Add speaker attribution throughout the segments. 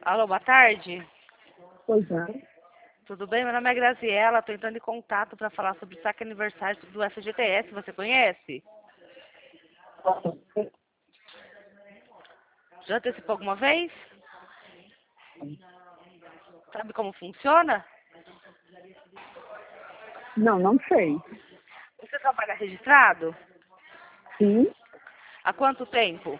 Speaker 1: Alô, boa tarde.
Speaker 2: Pois não.
Speaker 1: Tudo bem? Meu nome é Graziela. Estou entrando em contato para falar sobre o saque aniversário do FGTS. Você conhece? Já antecipou alguma vez? Sabe como funciona?
Speaker 2: Não, não sei.
Speaker 1: Você trabalha registrado?
Speaker 2: Sim?
Speaker 1: Há quanto tempo?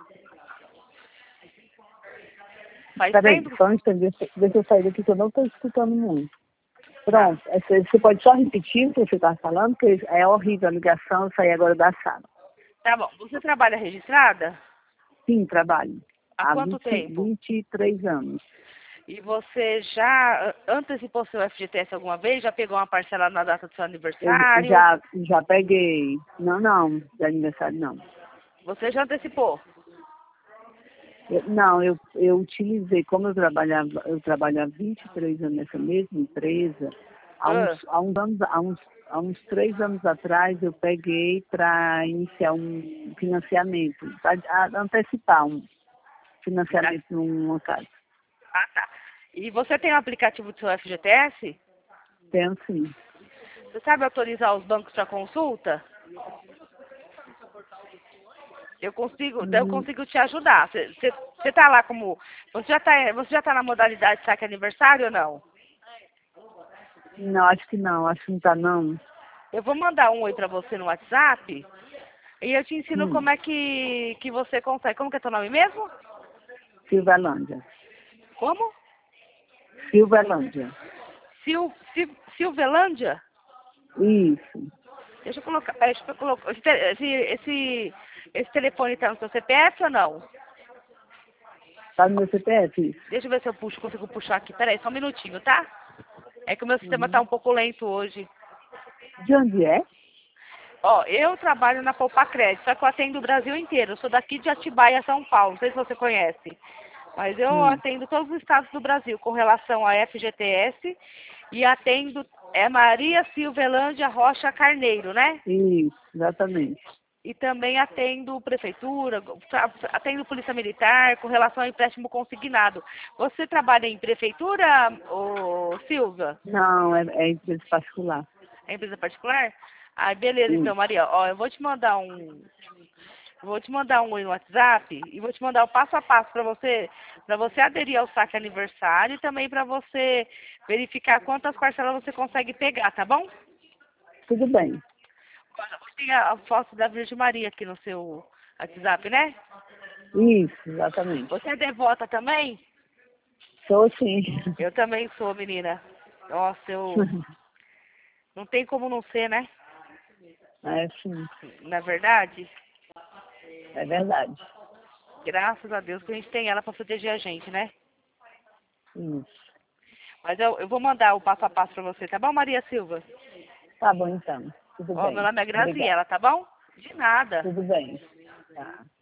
Speaker 1: Faz
Speaker 2: Peraí,
Speaker 1: tempo?
Speaker 2: só um instante, deixa eu sair daqui que eu não estou escutando muito. Pronto, você pode só repetir o que você está falando, porque é horrível a ligação, eu saí agora da sala.
Speaker 1: Tá bom. Você trabalha registrada?
Speaker 2: Sim, trabalho.
Speaker 1: Há
Speaker 2: Há
Speaker 1: quanto tempo?
Speaker 2: 23 anos.
Speaker 1: E você já antecipou seu FGTS alguma vez? Já pegou uma parcela na data do seu
Speaker 2: Eu
Speaker 1: aniversário?
Speaker 2: já peguei. Não, de aniversário não.
Speaker 1: Você já antecipou?
Speaker 2: Eu utilizei, como eu trabalho há 23 anos nessa mesma empresa,
Speaker 1: Ah,
Speaker 2: há uns 3 anos atrás eu peguei para iniciar um financiamento, para antecipar um
Speaker 1: tá.
Speaker 2: financiamento numa casa.
Speaker 1: Ah, tá. E você tem o aplicativo do seu FGTS?
Speaker 2: Tenho sim.
Speaker 1: Você sabe autorizar os bancos para consulta? Eu
Speaker 2: Hum,
Speaker 1: consigo te ajudar. Você tá lá como. Você já tá na modalidade saque aniversário ou não?
Speaker 2: Não, acho que não, acho que não tá não.
Speaker 1: Eu vou mandar um oi para você no WhatsApp e eu te ensino
Speaker 2: Hum,
Speaker 1: como é que você consegue. Como que é teu nome mesmo?
Speaker 2: Silverlândia.
Speaker 1: Como?
Speaker 2: Silverlândia.
Speaker 1: Silvelândia?
Speaker 2: Isso.
Speaker 1: Deixa eu colocar. Esse telefone tá no seu CPF ou não?
Speaker 2: Tá no meu CPF isso.
Speaker 1: Deixa eu ver se eu consigo puxar aqui. Peraí, só um minutinho, tá? É que o meu sistema tá
Speaker 2: Uhum.
Speaker 1: um pouco lento hoje.
Speaker 2: De onde é?
Speaker 1: Ó, eu trabalho na Poupa Crédito, só que eu atendo o Brasil inteiro. Eu sou daqui de Atibaia, São Paulo. Não sei se você conhece. Mas eu
Speaker 2: Hum.
Speaker 1: atendo todos os estados do Brasil com relação a FGTS e atendo Maria Silvelândia Rocha Carneiro, né?
Speaker 2: Isso, exatamente.
Speaker 1: E também atendo prefeitura, atendo polícia militar com relação ao empréstimo consignado. Você trabalha em prefeitura, ô Silva?
Speaker 2: Não, é empresa particular.
Speaker 1: É empresa particular? Ah, beleza então,
Speaker 2: Isso.
Speaker 1: Maria. Ó, eu vou te mandar um oi no WhatsApp e vou te mandar o passo a passo para você aderir ao saque aniversário e também para você verificar quantas parcelas você consegue pegar, tá bom?
Speaker 2: Tudo bem.
Speaker 1: Olha, você tem a foto da Virgem Maria aqui no seu WhatsApp, né?
Speaker 2: Isso, exatamente.
Speaker 1: Você é devota também?
Speaker 2: Sou sim.
Speaker 1: Eu também sou, menina. Nossa, eu não tem como não ser, né?
Speaker 2: É sim,
Speaker 1: Na verdade,
Speaker 2: é verdade.
Speaker 1: graças a Deus que a gente tem ela para proteger a gente, né?
Speaker 2: Isso.
Speaker 1: Mas eu vou mandar o passo a passo para você, tá bom, Maria Silva?
Speaker 2: Tá bom então. Tudo
Speaker 1: Ó, meu
Speaker 2: bem.
Speaker 1: nome é
Speaker 2: Obrigada.
Speaker 1: Graziela, tá bom? De nada.
Speaker 2: Tudo bem. Tá.